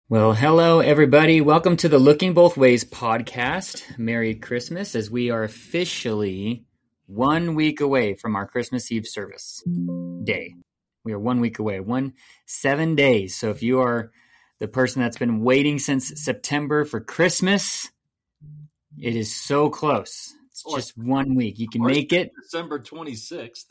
Well, hello, everybody. Welcome to the Looking Both Ways podcast. Merry Christmas, as we are officially 1 week away from our Christmas Eve service day. We are 1 week away, 7 days. So if you are the person that's been waiting since September for Christmas, it is so close. It's just 1 week. You can make it. December 26th.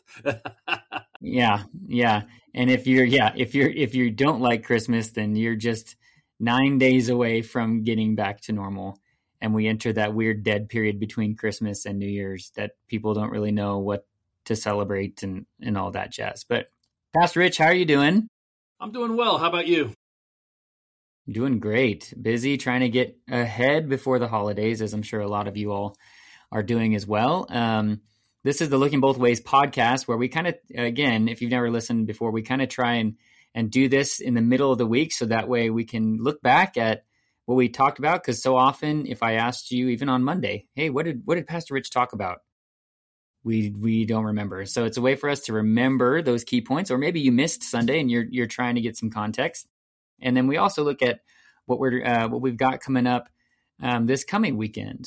Yeah. And if you don't like Christmas, then you're just 9 days away from getting back to normal. And we enter that weird dead period between Christmas and New Year's that people don't really know what to celebrate and all that jazz. But Pastor Rich, how are you doing? I'm doing well. How about you? Doing great. Busy trying to get ahead before the holidays, as I'm sure a lot of you all are doing as well. This is the Looking Both Ways podcast, where we kind of, again, if you've never listened before, we kind of try and do this in the middle of the week, so that way we can look back at what we talked about. Because so often, if I asked you, even on Monday, hey, what did Pastor Rich talk about? We don't remember. So it's a way for us to remember those key points, or maybe you missed Sunday and you're trying to get some context. And then we also look at what we've got coming up this coming weekend.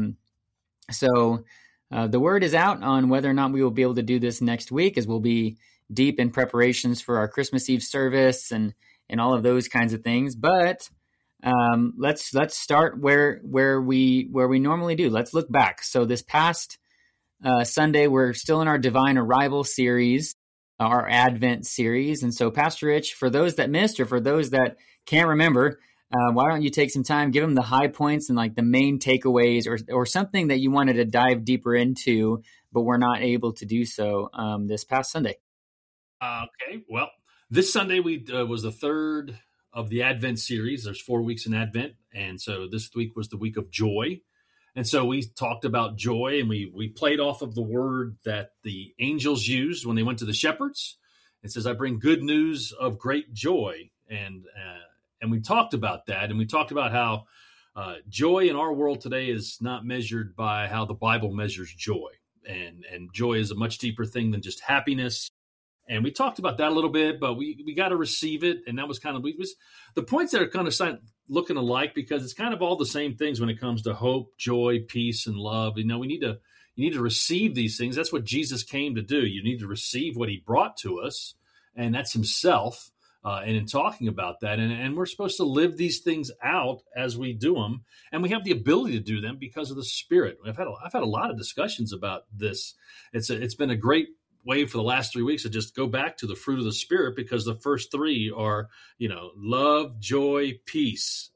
So the word is out on whether or not we will be able to do this next week, as we'll be deep in preparations for our Christmas Eve service and all of those kinds of things. But let's start where we normally do. Let's look back. So this past Sunday, we're still in our Divine Arrival series, our Advent series. And so, Pastor Rich, for those that missed, or for those that can't remember, why don't you take some time, give them the high points and like the main takeaways, or something that you wanted to dive deeper into, but we're not able to do so this past Sunday. Okay. Well, this Sunday was the third of the Advent series. There's 4 weeks in Advent. And so this week was the week of joy. And so we talked about joy, and we played off of the word that the angels used when they went to the shepherds. It says, I bring good news of great joy. And we talked about that. And we talked about how joy in our world today is not measured by how the Bible measures joy. And joy is a much deeper thing than just happiness. And we talked about that a little bit, but we got to receive it. And that was kind of the points that are kind of looking alike, because it's kind of all the same things when it comes to hope, joy, peace, and love. You need to receive these things. That's what Jesus came to do. You need to receive what he brought to us, and that's himself. And in talking about that, and we're supposed to live these things out as we do them, and we have the ability to do them because of the Spirit. I've had a lot of discussions about this. It's been a great way for the last 3 weeks to just go back to the fruit of the Spirit, because the first three are, love, joy, peace.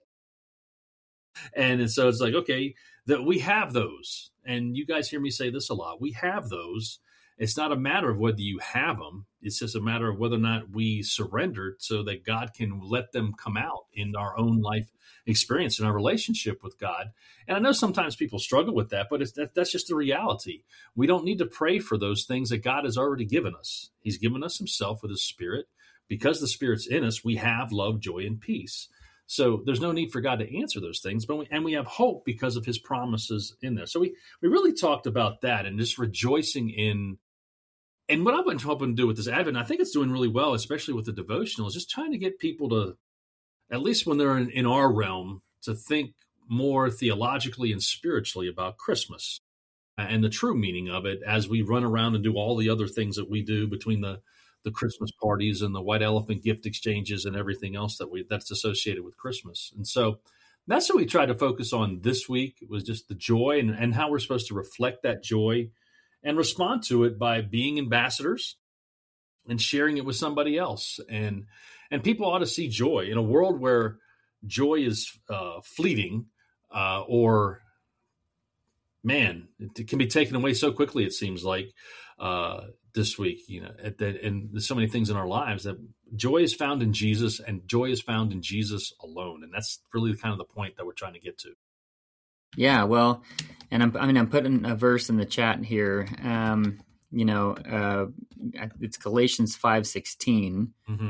And so it's like, okay, that we have those. And you guys hear me say this a lot. We have those. It's not a matter of whether you have them. It's just a matter of whether or not we surrendered so that God can let them come out in our own life experience, in our relationship with God. And I know sometimes people struggle with that, but that's just the reality. We don't need to pray for those things that God has already given us. He's given us himself with his Spirit. Because the Spirit's in us, we have love, joy, and peace. So there's no need for God to answer those things, but we have hope because of his promises in there. So we really talked about that, and just rejoicing in. And what I've been hoping to do with this Advent, I think it's doing really well, especially with the devotional, is just trying to get people to, at least when they're in our realm, to think more theologically and spiritually about Christmas and the true meaning of it, as we run around and do all the other things that we do between the Christmas parties and the white elephant gift exchanges and everything else that's associated with Christmas. And so that's what we tried to focus on this week. It was just the joy and how we're supposed to reflect that joy and respond to it by being ambassadors and sharing it with somebody else. And people ought to see joy in a world where joy is fleeting, or man, it can be taken away so quickly. It seems like this week, and there's so many things in our lives that joy is found in Jesus, and joy is found in Jesus alone. And that's really kind of the point that we're trying to get to. Yeah, well, and I'm putting a verse in the chat here. It's Galatians 5:16,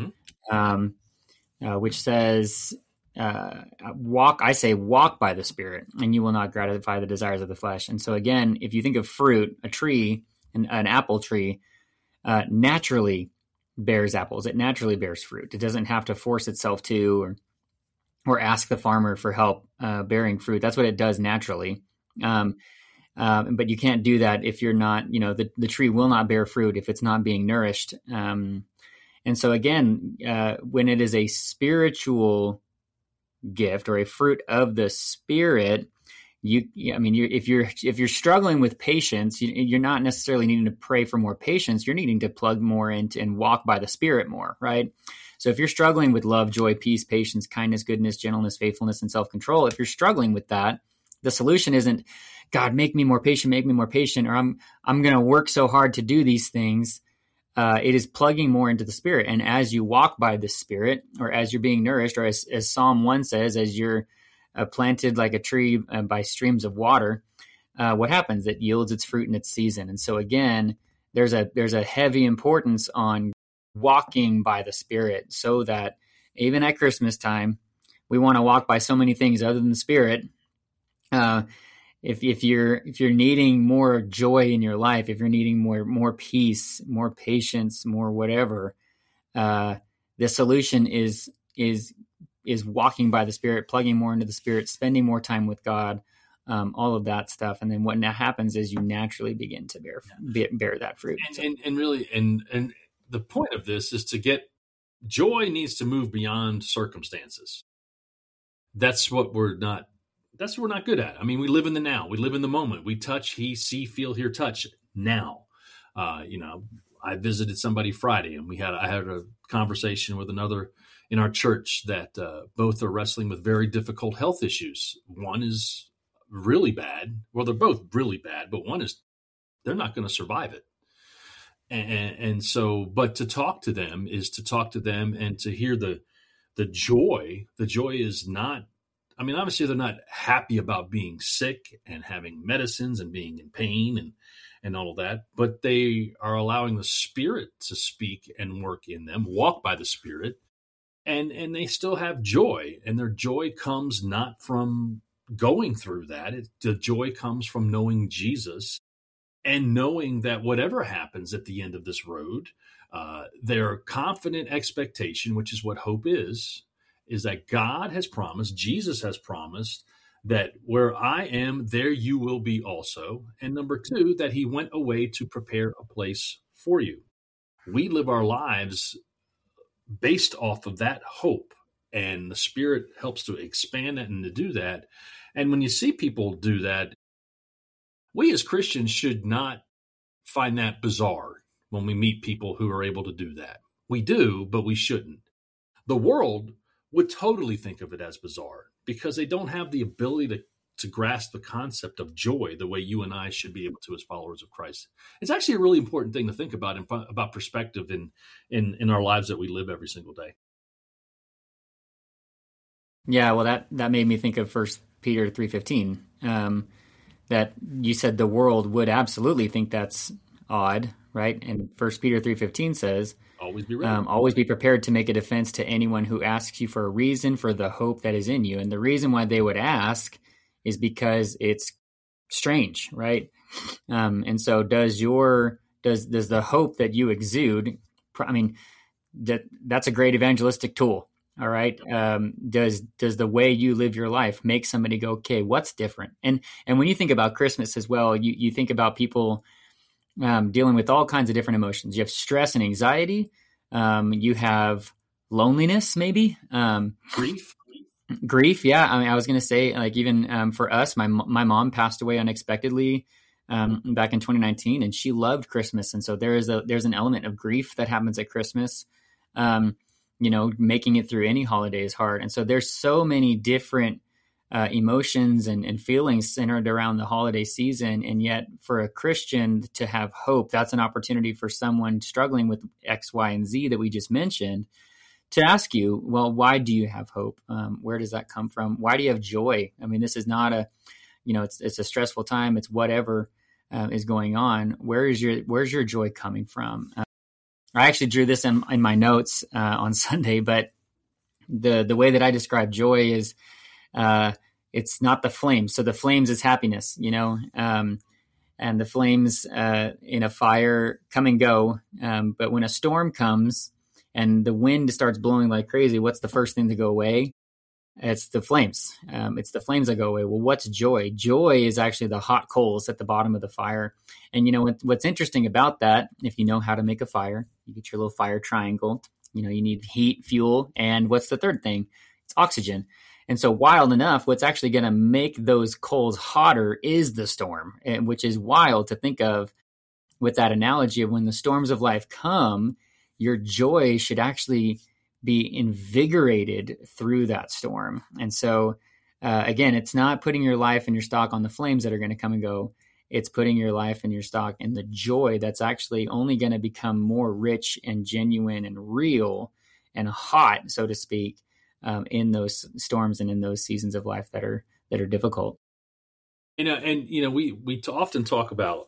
which says, walk by the Spirit, and you will not gratify the desires of the flesh. And so again, if you think of fruit, a tree, an apple tree, naturally bears apples. It naturally bears fruit. It doesn't have to force itself to, or ask the farmer for help bearing fruit. That's what it does naturally. But you can't do that if you're not, the tree will not bear fruit if it's not being nourished. And so again, when it is a spiritual gift or a fruit of the Spirit, if you're struggling with patience, you're not necessarily needing to pray for more patience. You're needing to plug more into and walk by the Spirit more, right? So if you're struggling with love, joy, peace, patience, kindness, goodness, gentleness, faithfulness, and self-control, if you're struggling with that, the solution isn't, God, make me more patient, or I'm going to work so hard to do these things. It is plugging more into the Spirit. And as you walk by the Spirit, or as you're being nourished, or as Psalm 1 says, as you're planted like a tree by streams of water, what happens? It yields its fruit in its season. And so again, there's a heavy importance on walking by the Spirit, so that even at Christmas time, we want to walk by so many things other than the Spirit. If you're needing more joy in your life, if you're needing more peace, more patience, more whatever, the solution is walking by the Spirit, plugging more into the Spirit, spending more time with God, all of that stuff. And then what now happens is you naturally begin to bear that fruit. And really, the point of this is to get joy needs to move beyond circumstances. That's what we're not good at. I mean, we live in the now. We live in the moment. We touch, see, feel, hear, touch now. I visited somebody Friday, and I had a conversation with another in our church that both are wrestling with very difficult health issues. One is really bad. Well, they're both really bad, but one is they're not going to survive it. And so, but to talk to them is to talk to them and to hear the joy. The joy is not, I mean, obviously they're not happy about being sick and having medicines and being in pain and all of that, but they are allowing the Spirit to speak and work in them, walk by the Spirit, and they still have joy. And their joy comes not from going through that. The joy comes from knowing Jesus and knowing that whatever happens at the end of this road, their confident expectation, which is what hope is that God has promised, Jesus has promised, that where I am, there you will be also. And number two, that he went away to prepare a place for you. We live our lives based off of that hope, and the Spirit helps to expand that and to do that. And when you see people do that, we as Christians should not find that bizarre when we meet people who are able to do that. We do, but we shouldn't. The world would totally think of it as bizarre because they don't have the ability to grasp the concept of joy the way you and I should be able to as followers of Christ. It's actually a really important thing to think about perspective in our lives that we live every single day. Yeah, well, that made me think of 1 Peter 3:15, that you said the world would absolutely think that's odd, right? And 1 Peter 3:15 says, always be ready. Always be prepared to make a defense to anyone who asks you for a reason for the hope that is in you. And the reason why they would ask is because it's strange, right? And so does the hope that you exude, I mean, that's a great evangelistic tool. All right. Does the way you live your life make somebody go, okay, what's different? And when you think about Christmas as well, you think about people dealing with all kinds of different emotions. You have stress and anxiety. You have loneliness, maybe. Grief. Yeah. I mean, I was going to say, like, even for us, my mom passed away unexpectedly back in 2019, and she loved Christmas. And so there's an element of grief that happens at Christmas. Making it through any holiday is hard. And so there's so many different emotions and feelings centered around the holiday season. And yet for a Christian to have hope, that's an opportunity for someone struggling with X, Y, and Z that we just mentioned to ask you, well, why do you have hope? Where does that come from? Why do you have joy? I mean, this is not it's a stressful time. It's whatever is going on. Where's your joy coming from? I actually drew this in my notes on Sunday, but the way that I describe joy is it's not the flames. So the flames is happiness, and the flames in a fire come and go. But when a storm comes and the wind starts blowing like crazy, what's the first thing to go away? It's the flames. It's the flames that go away. Well, what's joy? Joy is actually the hot coals at the bottom of the fire. And what's interesting about that, if you know how to make a fire, you get your little fire triangle. You need heat, fuel, and what's the third thing? It's oxygen. And so wild enough, what's actually going to make those coals hotter is the storm, which is wild to think of with that analogy of when the storms of life come, your joy should actually be invigorated through that storm. And so, again, it's not putting your life and your stock on the flames that are going to come and go. It's putting your life and your stock in the joy that's actually only going to become more rich and genuine and real and hot, so to speak, in those storms and in those seasons of life that are difficult. We often talk about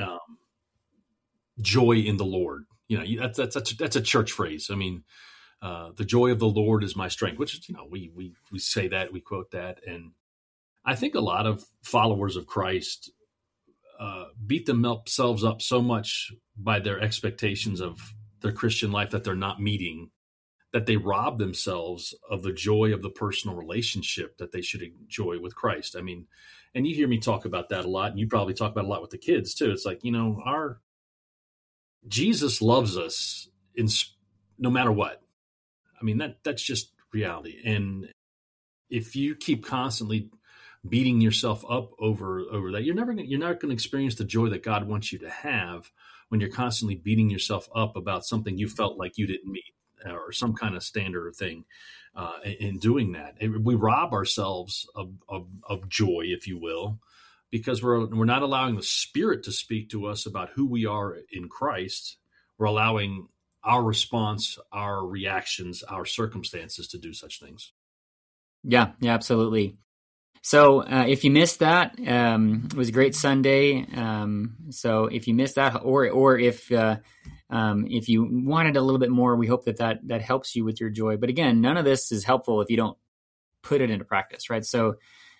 joy in the Lord. That's a church phrase. I mean, the joy of the Lord is my strength, which is, we say that, we quote that. And I think a lot of followers of Christ beat themselves up so much by their expectations of their Christian life that they're not meeting, that they rob themselves of the joy of the personal relationship that they should enjoy with Christ. I mean, and you hear me talk about that a lot, and you probably talk about it a lot with the kids too. It's like, our Jesus loves us no matter what. I mean, that's just reality. And if you keep constantly beating yourself up over that, you're not going to experience the joy that God wants you to have when you're constantly beating yourself up about something you felt like you didn't meet or some kind of standard or thing. In doing that, we rob ourselves of joy, if you will, because we're not allowing the Spirit to speak to us about who we are in Christ. We're allowing our response, our reactions, our circumstances to do such things. Yeah, absolutely. So if you missed that, it was a great Sunday. So if you missed that, or if you wanted a little bit more, we hope that helps you with your joy. But again, none of this is helpful if you don't put it into practice, right? So,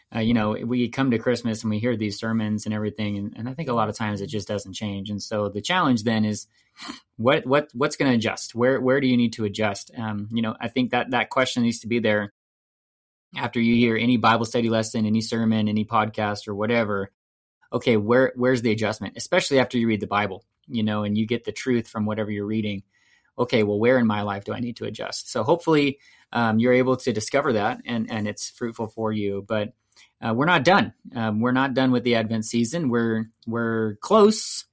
we come to Christmas and we hear these sermons and everything, and I think a lot of times it just doesn't change. And so the challenge then is, what's going to adjust? Where do you need to adjust? I think that question needs to be there after you hear any Bible study lesson, any sermon, any podcast or whatever. Okay, where's the adjustment? Especially after you read the Bible, and you get the truth from whatever you're reading. Okay, well, where in my life do I need to adjust? So hopefully you're able to discover that and it's fruitful for you. But we're not done. We're not done with the Advent season. We're close.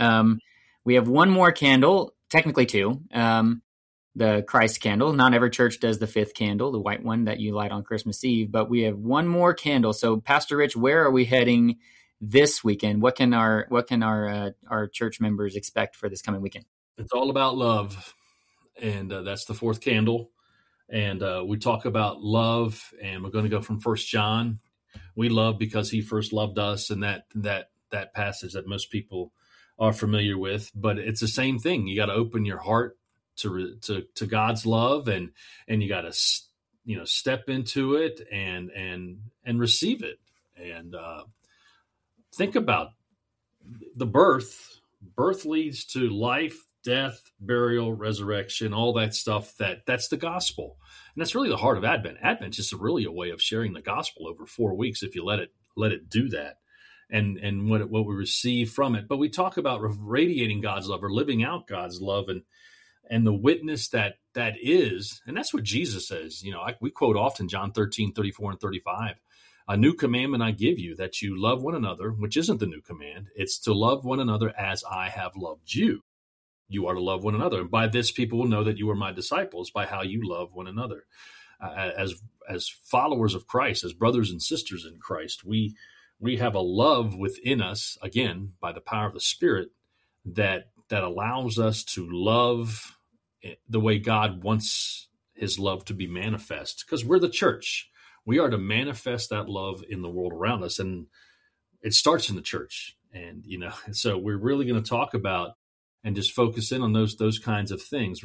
We have one more candle, technically two, the Christ candle. Not every church does the fifth candle, the white one that you light on Christmas Eve, but we have one more candle. So Pastor Rich, where are we heading this weekend? What can our church members expect for this coming weekend? It's all about love, and that's the fourth candle. And we talk about love, and we're going to go from 1 John. We love because he first loved us, and that passage that most people are familiar with. But it's the same thing. You got to open your heart to God's love, and you got to step into it and receive it. And think about the birth. Birth leads to life, death, burial, resurrection, all that stuff. That's the gospel. And that's really the heart of Advent. Advent's just really a way of sharing the gospel over 4 weeks if you let it do that, and what we receive from it. But we talk about radiating God's love or living out God's love and the witness that is, and that's what Jesus says. We quote often John 13:34 and 35. A new commandment I give you, that you love one another, which isn't the new command. It's to love one another as I have loved you. You are to love one another. And by this, people will know that you are my disciples, by how you love one another. As followers of Christ, as brothers and sisters in Christ, we have a love within us, again, by the power of the Spirit, that allows us to love the way God wants his love to be manifest. Because we're the church. We are to manifest that love in the world around us. And it starts in the church. And, so we're really going to talk about and just focus in on those kinds of things.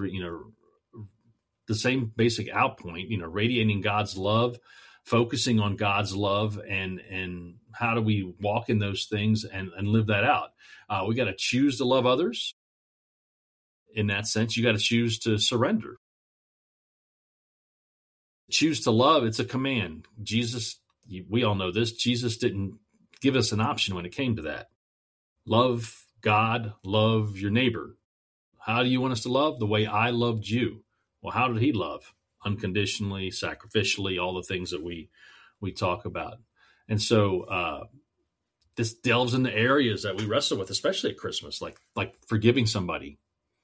The same basic outpoint, radiating God's love, focusing on God's love, and how do we walk in those things and live that out. We got to choose to love others. In that sense, you got to choose to surrender. choose to love, it's a command. We all know this. Jesus didn't give us an option when it came to that. Love God, love your neighbor. How do you want us to love? The way I loved you. Well, how did he love? Unconditionally, sacrificially, all the things that we talk about. And so this delves into areas that we wrestle with, especially at Christmas, like forgiving somebody.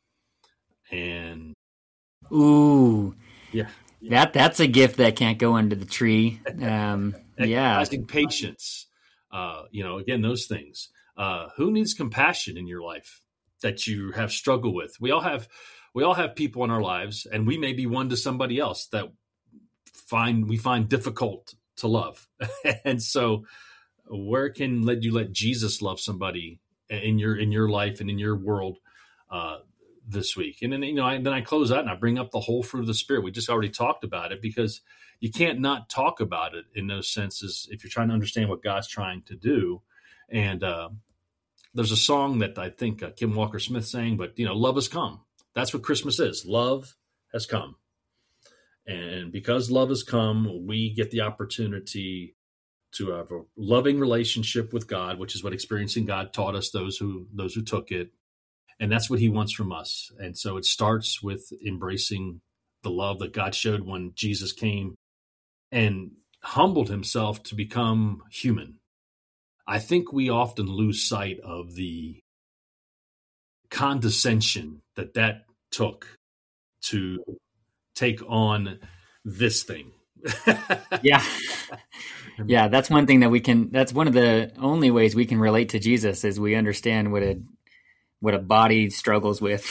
And ooh, yeah. That's a gift that can't go under the tree. Exercising patience. Again, those things. Who needs compassion in your life that you have struggled with? We all have people in our lives, and we may be one to somebody else that we find difficult to love. And so where can you let Jesus love somebody in your life and in your world this week? And then, then I close out and I bring up the whole fruit of the Spirit. We just already talked about it, because you can't not talk about it in those senses if you're trying to understand what God's trying to do. And there's a song that I think Kim Walker Smith sang, but love has come. That's what Christmas is. Love has come. And because love has come, we get the opportunity to have a loving relationship with God, which is what experiencing God taught us, those who took it. And that's what he wants from us. And so it starts with embracing the love that God showed when Jesus came and humbled himself to become human. I think we often lose sight of the condescension that took to take on this thing. Yeah. Yeah, that's one thing that's one of the only ways we can relate to Jesus, is we understand what a body struggles with.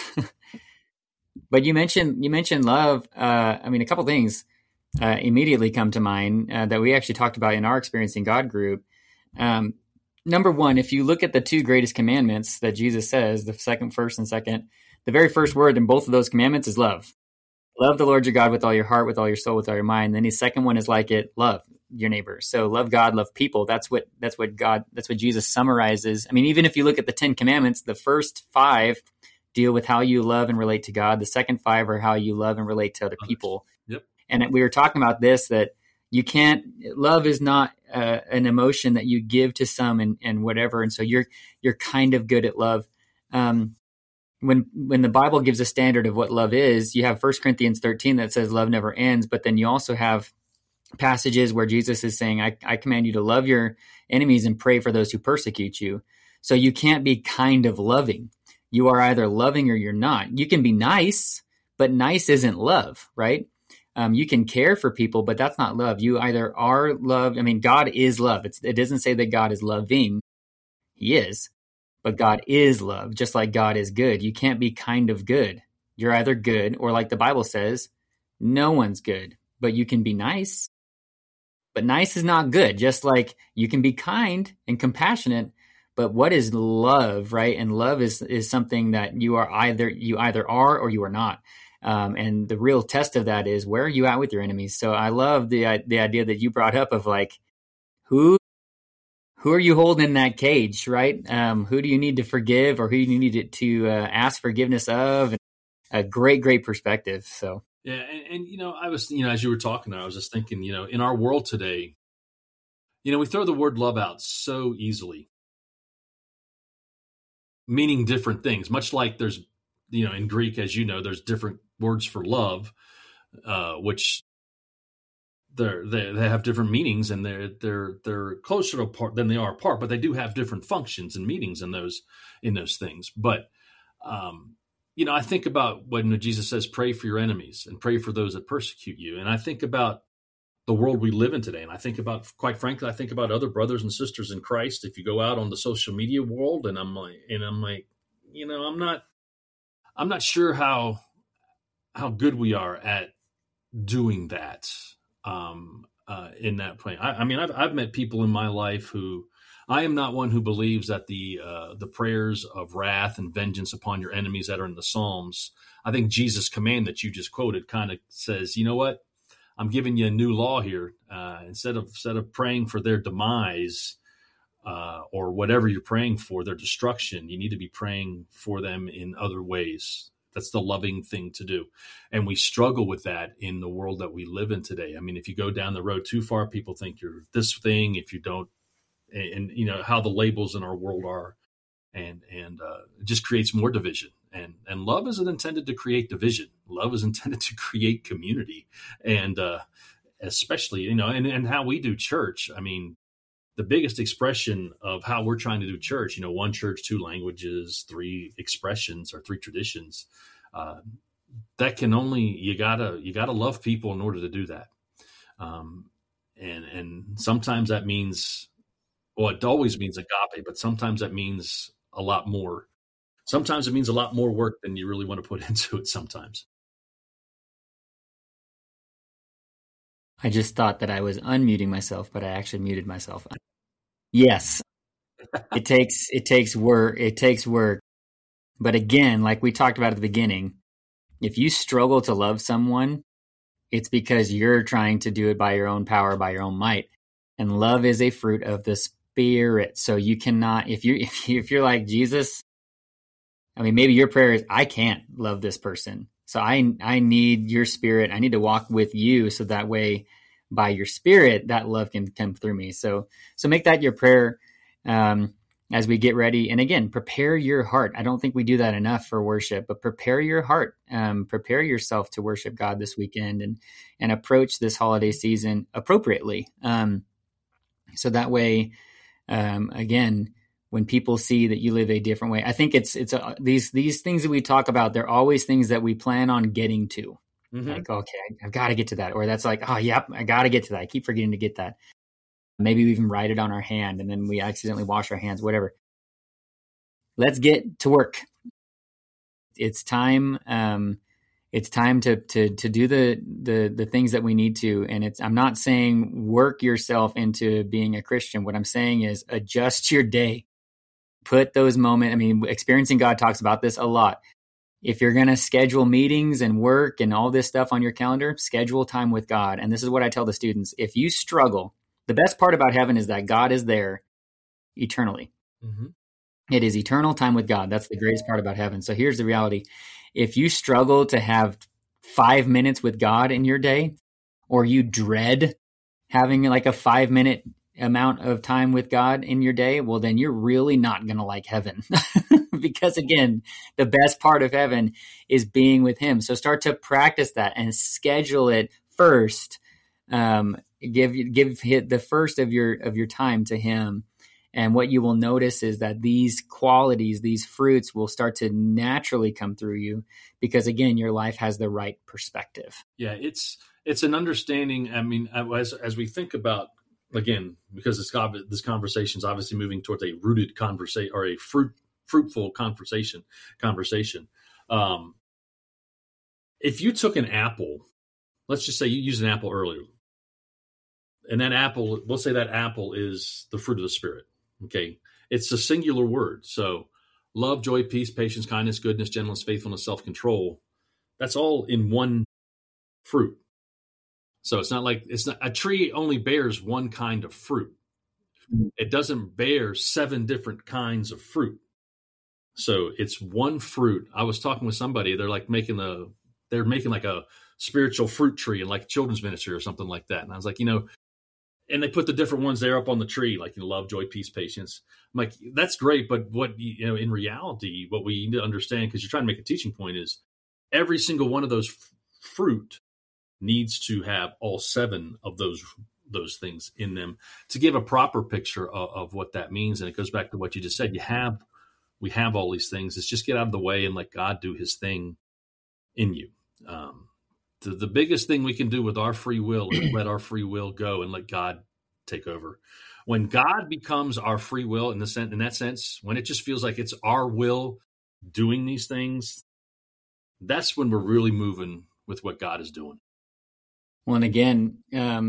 But you mentioned love. A couple things immediately come to mind that we actually talked about in our Experiencing God group. Number one, if you look at the two greatest commandments that Jesus says, the first and second, the very first word in both of those commandments is love. Love the Lord your God with all your heart, with all your soul, with all your mind. Then the second one is like it, love your neighbor. So love God, love people. That's what Jesus summarizes. Even if you look at the 10 commandments, the first 5 deal with how you love and relate to God. The second 5 are how you love and relate to other people. Yep. And we were talking about this, that love is not an emotion that you give to some and whatever. And so you're kind of good at love. When the Bible gives a standard of what love is, you have 1 Corinthians 13 that says love never ends, but then you also have passages where Jesus is saying, I command you to love your enemies and pray for those who persecute you. So you can't be kind of loving. You are either loving or you're not. You can be nice, but nice isn't love, right? You can care for people, but that's not love. You either are love. God is love. It doesn't say that God is loving. He is. But God is love, just like God is good. You can't be kind of good. You're either good, or like the Bible says, no one's good. But you can be nice. But nice is not good. Just like you can be kind and compassionate. But what is love, right? And love is something that you either are or you are not. And the real test of that is, where are you at with your enemies? So I love the idea that you brought up of like, who are you holding in that cage, right? Who do you need to forgive, or who do you need to ask forgiveness of? A great perspective. So yeah, and I was as you were talking, I was just thinking, in our world today, we throw the word love out so easily, meaning different things. Much like there's in Greek, as there's different words for love, which they have different meanings, and they're closer to apart than they are apart, but they do have different functions and meanings in those things. But I think about when Jesus says, "Pray for your enemies and pray for those that persecute you," and I think about the world we live in today, and I think about, quite frankly, other brothers and sisters in Christ. If you go out on the social media world, and I'm like, I'm not sure how good we are at doing that. In that point, I've met people in my life who, I am not one who believes that the prayers of wrath and vengeance upon your enemies that are in the Psalms. I think Jesus' command that you just quoted kind of says, you know what, I'm giving you a new law here. Instead of praying for their demise or whatever you're praying for, their destruction, you need to be praying for them in other ways That's the loving thing to do. And we struggle with that in the world that we live in today. I mean, if you go down the road too far, people think you're this thing. If you don't, and you know how the labels in our world are, and it just creates more division. And love isn't intended to create division. Love is intended to create community, and especially, you know, and how we do church. I mean, the biggest expression of how we're trying to do church, you know, one church, two languages, three expressions or three traditions. That can only, you gotta love people in order to do that. And sometimes that means, well, it always means agape, but sometimes that means a lot more. Sometimes it means a lot more work than you really want to put into it sometimes. I just thought that I was unmuting myself, but I actually muted myself. Yes, it takes work. It takes work. But again, like we talked about at the beginning, if you struggle to love someone, it's because you're trying to do it by your own power, by your own might. And love is a fruit of the Spirit. So you cannot, if you're like Jesus, I mean, maybe your prayer is, I can't love this person. So I need your Spirit. I need to walk with you, so that way, by your Spirit, that love can come through me. So make that your prayer as we get ready. And again, prepare your heart. I don't think we do that enough for worship, but prepare your heart. Prepare yourself to worship God this weekend and approach this holiday season appropriately. So that way, again, when people see that you live a different way, I think it's these things that we talk about, they're always things that we plan on getting to. Mm-hmm. Like, okay, I've got to get to that. Or that's like, oh, yep, I got to get to that. I keep forgetting to get that. Maybe we even write it on our hand and then we accidentally wash our hands, whatever. Let's get to work. It's time. It's time to do the things that we need to. And I'm not saying work yourself into being a Christian. What I'm saying is adjust your day. Put those moments. I mean, Experiencing God talks about this a lot. If you're going to schedule meetings and work and all this stuff on your calendar, schedule time with God. And this is what I tell the students. If you struggle, the best part about heaven is that God is there eternally. Mm-hmm. It is eternal time with God. That's the greatest part about heaven. So here's the reality. If you struggle to have 5 minutes with God in your day, or you dread having like a 5-minute amount of time with God in your day, well, then you're really not going to like heaven. Because again, the best part of heaven is being with Him. So start to practice that and schedule it first. Give the first of your time to Him. And what you will notice is that these qualities, these fruits will start to naturally come through you because, again, your life has the right perspective. Yeah, it's an understanding. I mean, as we think about, again, because this conversation is obviously moving towards a rooted conversation or a fruitful conversation. If you took an apple, let's just say you used an apple earlier, and that apple, we'll say that apple is the fruit of the Spirit. Okay. It's a singular word. So love, joy, peace, patience, kindness, goodness, gentleness, faithfulness, self-control. That's all in one fruit. So it's not a tree only bears one kind of fruit. It doesn't bear 7 different kinds of fruit. So it's one fruit. I was talking with somebody, they're making like a spiritual fruit tree in like children's ministry or something like that. And I was like, and they put the different ones there up on the tree, like love, joy, peace, patience. I'm like, that's great. But what, in reality, what we need to understand, because you're trying to make a teaching point, is every single one of those fruit needs to have all 7 of those things in them to give a proper picture of what that means. And it goes back to what you just said. We have all these things. It's just get out of the way and let God do His thing in you. The biggest thing we can do with our free will is let our free will go and let God take over. When God becomes our free will in that sense, when it just feels like it's our will doing these things, that's when we're really moving with what God is doing. Well, and again,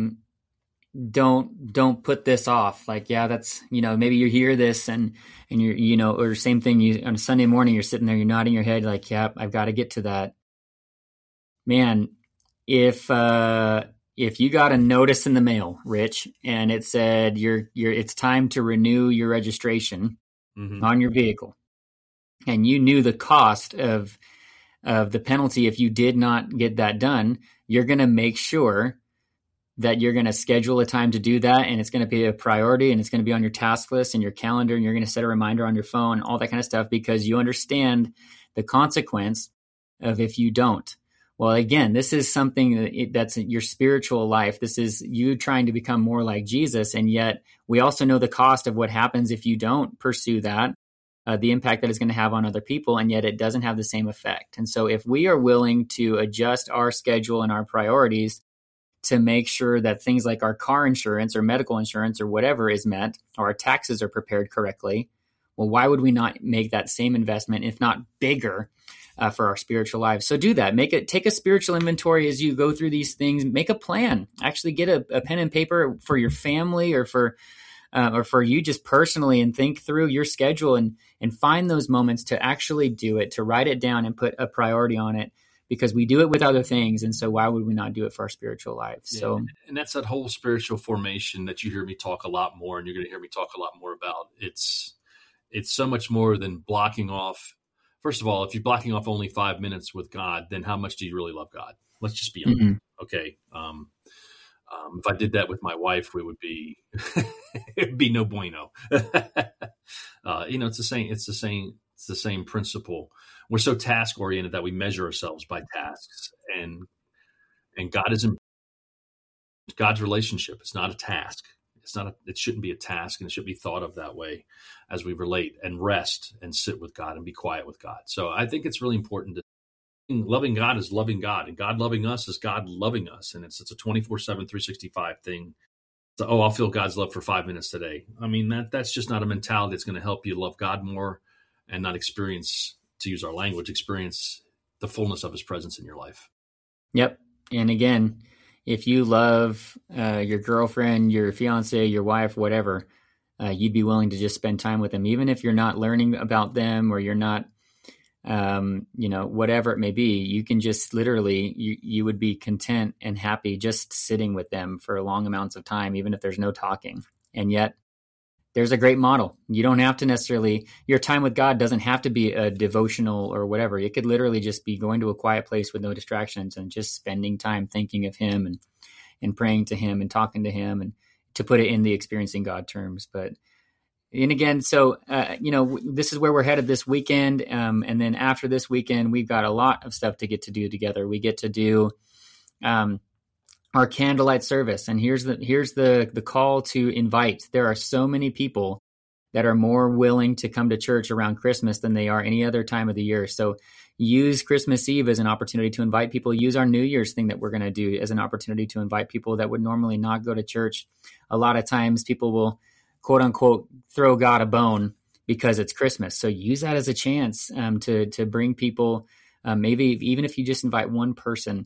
don't put this off. Like, yeah, that's, maybe you hear this and you're, or same thing, on a Sunday morning, you're sitting there, you're nodding your head like, yeah, I've got to get to that. Man, if you got a notice in the mail, Rich, and it said it's time to renew your registration on your vehicle, and you knew the cost of of the penalty if you did not get that done, you're going to make sure that you're going to schedule a time to do that, and it's going to be a priority, and it's going to be on your task list and your calendar, and you're going to set a reminder on your phone, all that kind of stuff, because you understand the consequence of if you don't. Well, again, this is something that's your spiritual life. This is you trying to become more like Jesus, and yet we also know the cost of what happens if you don't pursue that, the impact that it's going to have on other people, and yet it doesn't have the same effect. And so if we are willing to adjust our schedule and our priorities to make sure that things like our car insurance or medical insurance or whatever is met, or our taxes are prepared correctly, well, why would we not make that same investment, if not bigger, for our spiritual lives? So do that. Take a spiritual inventory as you go through these things. Make a plan. Actually get a pen and paper for your family or for you just personally, and think through your schedule and find those moments to actually do it, to write it down and put a priority on it, because we do it with other things. And so why would we not do it for our spiritual lives? Yeah, So, and that's that whole spiritual formation that you hear me talk a lot more, and you're going to hear me talk a lot more about. It's so much more than blocking off. First of all, if you're blocking off only 5 minutes with God, then how much do you really love God? Let's just be honest. Okay. If I did that with my wife, we would be, it'd be no bueno. It's the same principle. We're so task oriented that we measure ourselves by tasks, and God is in God's relationship. It's not a task. It shouldn't be a task, and it should be thought of that way as we relate and rest and sit with God and be quiet with God. So I think it's really important to loving God is loving God, and God loving us is God loving us. And it's a 24/7, 365 thing. So, I'll feel God's love for 5 minutes today. I mean, that's just not a mentality that's going to help you love God more and not experience, to use our language, experience the fullness of his presence in your life. Yep. And again, if you love your girlfriend, your fiance, your wife, whatever, you'd be willing to just spend time with them, even if you're not learning about them or you're not, whatever it may be. You can just literally, you would be content and happy just sitting with them for long amounts of time, even if there's no talking. And yet there's a great model. You don't have to necessarily, your time with God doesn't have to be a devotional or whatever. It could literally just be going to a quiet place with no distractions and just spending time thinking of him and praying to him and talking to him, and to put it in the experiencing God terms. And again, so, this is where we're headed this weekend. And then after this weekend, we've got a lot of stuff to get to do together. We get to do our candlelight service. And here's the call to invite. There are so many people that are more willing to come to church around Christmas than they are any other time of the year. So use Christmas Eve as an opportunity to invite people. Use our New Year's thing that we're going to do as an opportunity to invite people that would normally not go to church. A lot of times people will, quote unquote, throw God a bone because it's Christmas. So use that as a chance to bring people, maybe even if you just invite one person,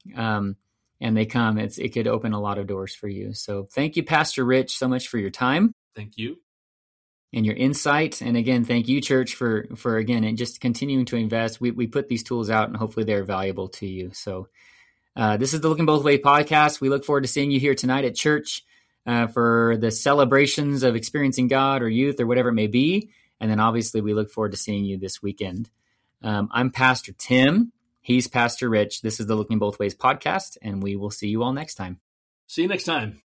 and they come, it could open a lot of doors for you. So thank you, Pastor Rich, so much for your time. Thank you. And your insight. And again, thank you, church, for again, and just continuing to invest. We put these tools out, and hopefully they're valuable to you. So this is the Looking Both Ways podcast. We look forward to seeing you here tonight at church for the celebrations of experiencing God or youth or whatever it may be. And then obviously we look forward to seeing you this weekend. I'm Pastor Tim. He's Pastor Rich. This is the Looking Both Ways podcast, and we will see you all next time. See you next time.